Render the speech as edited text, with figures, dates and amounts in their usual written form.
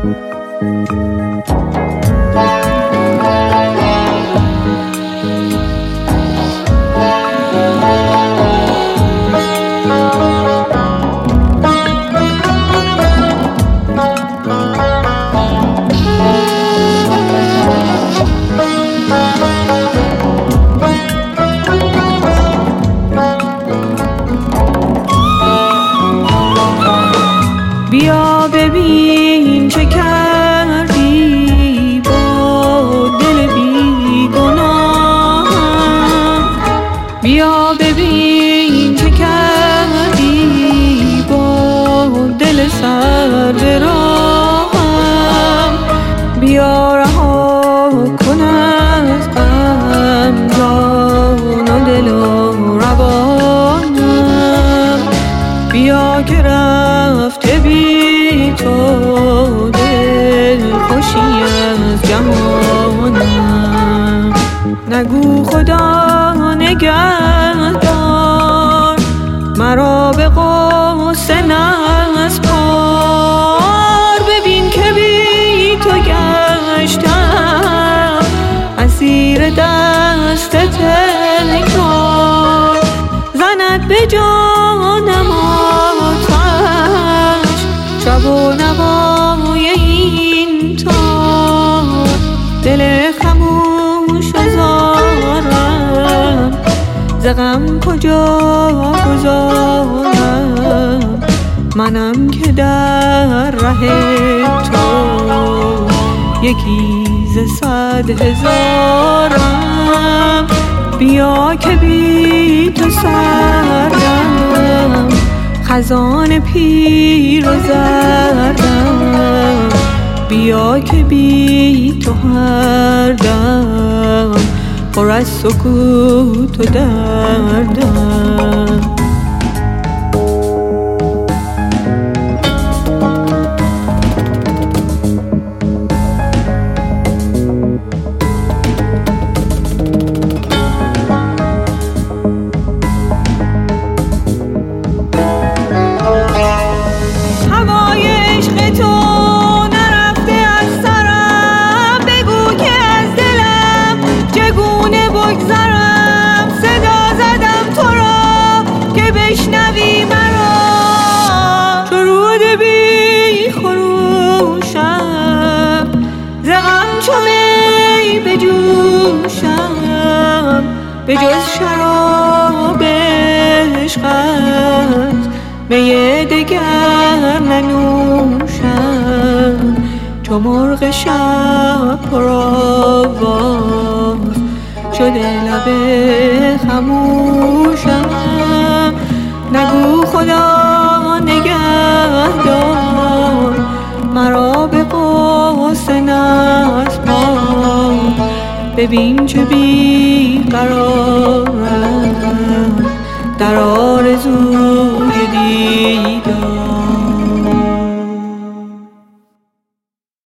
بیا ببین چه کردی با دل بیگناهم، بیا ببین چه کردی با دل سر به راهم، بیا رها کن از غم جان و دل و روانم، بیا که رفته بی تو دل خوشی از جهانم. نگو خدا نگهدار مرا به غصه نسپار، ببین که بی تو گشتم اسیر دست تکرار، زند به جانم آتش شب و نوای این تار، دل خموش زارم ز غم کجا گذارم، منم که در ره تو یکی ز 100,000م، بیا که بی تو سردم خزان پیر و زردم، بیا که بی تو هر دم پر از سکوت و دردم. به جز شراب عشقت می دگر ننوشم، چو مرغ شب پرآواز شده لب خموشم. نگو خدا نگهدار مرا به غصه نسپار، ببین چه بیقرار